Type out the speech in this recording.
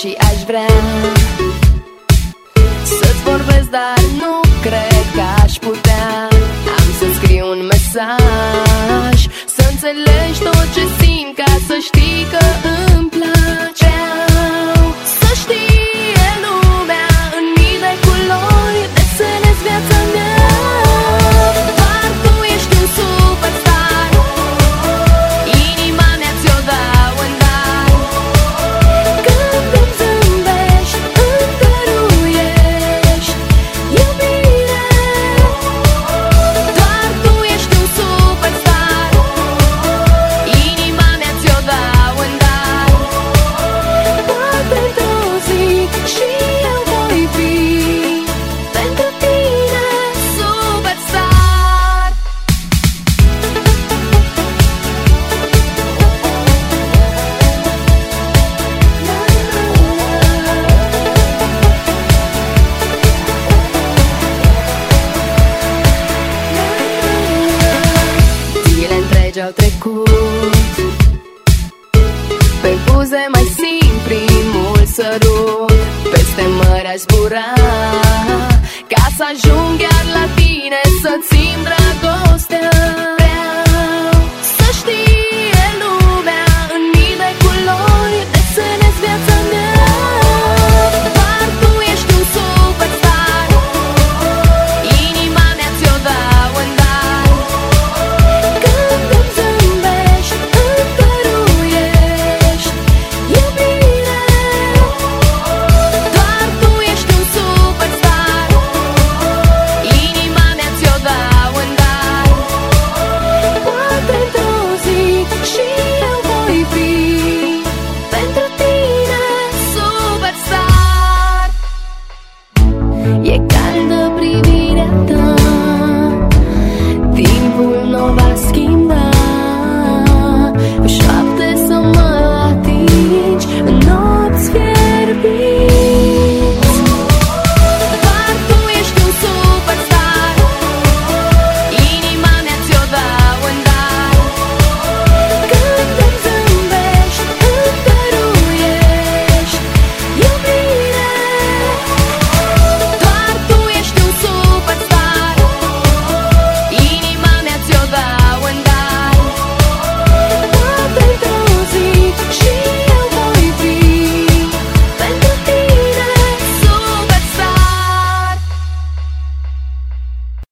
și aș vrea să-ți vorbesc, dar nu cred că aș putea. Am să-ți scriu un mesaj, să înțelegi tot ce simt, ca să știi că îmi place. Vreau să știe lumea în mii de culori, desenez viața mea. Doar tu ești un superstar, inima mea ți-o dau în dar. Când îmi zâmbești, îmi dăruiești iubire. Doar tu ești un superstar, inima mea ți-o dau în dar. Poate într-o zi și eu voi fi pentru tine superstar. Zile întregi au trecut, pe buze mai simt primul sărut. Peste mări aș zbura, ca să ajung chiar la tine, să-ți simt dragostea.